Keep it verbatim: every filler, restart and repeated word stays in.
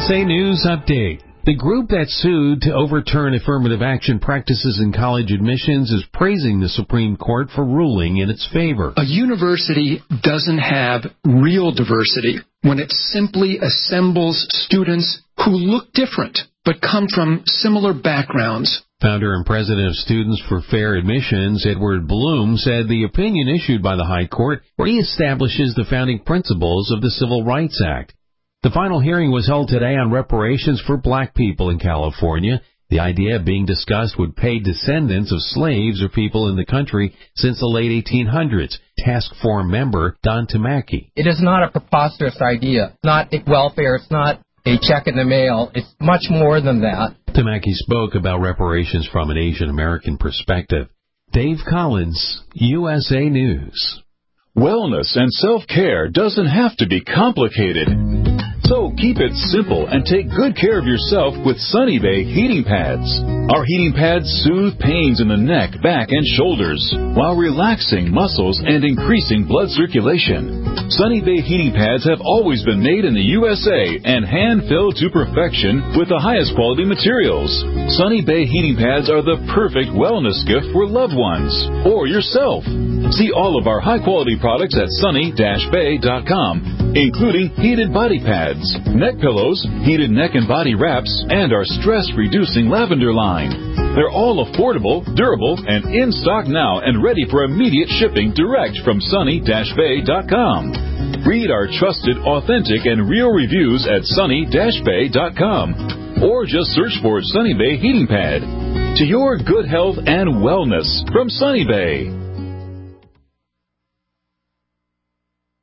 S A News Update. The group that sued to overturn affirmative action practices in college admissions is praising the Supreme Court for ruling in its favor. A university doesn't have real diversity when it simply assembles students who look different but come from similar backgrounds. Founder and president of Students for Fair Admissions, Edward Bloom, said the opinion issued by the High Court reestablishes the founding principles of the Civil Rights Act. The final hearing was held today on reparations for black people in California. The idea being discussed would pay descendants of slaves or people in the country since the late eighteen hundreds. Task Force member Don Tamaki. It is not a preposterous idea. It's not welfare. It's not a check in the mail. It's much more than that. Tamaki spoke about reparations from an Asian American perspective. Dave Collins, U S A News. Wellness and self-care doesn't have to be complicated. So keep it simple and take good care of yourself with Sunny Bay heating pads. Our heating pads soothe pains in the neck, back, and shoulders while relaxing muscles and increasing blood circulation. Sunny Bay heating pads have always been made in the U S A and hand-filled to perfection with the highest quality materials. Sunny Bay heating pads are the perfect wellness gift for loved ones or yourself. See all of our high-quality products at sunny dash bay dot com, including heated body pads, neck pillows, heated neck and body wraps, and our stress-reducing lavender line. They're all affordable, durable, and in stock now and ready for immediate shipping direct from sunny dash bay dot com. Read our trusted, authentic, and real reviews at sunny dash bay dot com or just search for Sunny Bay Heating Pad. To your good health and wellness from Sunny Bay.